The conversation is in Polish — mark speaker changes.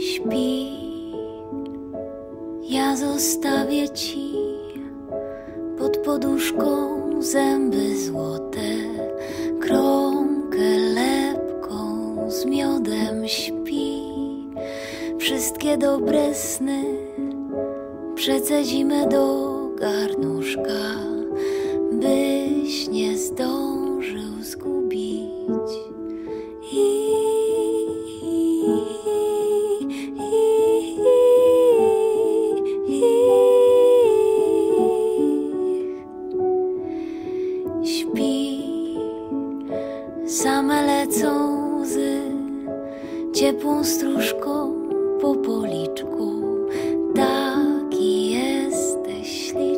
Speaker 1: Śpi, ja zostawię ci pod poduszką zęby złote, kromkę lepką z miodem. Śpi, wszystkie dobre sny przecedzimy do garnuszka, byś nie zdążył zgubić. Śpi, same lecą łzy ciepłą stróżką po policzku.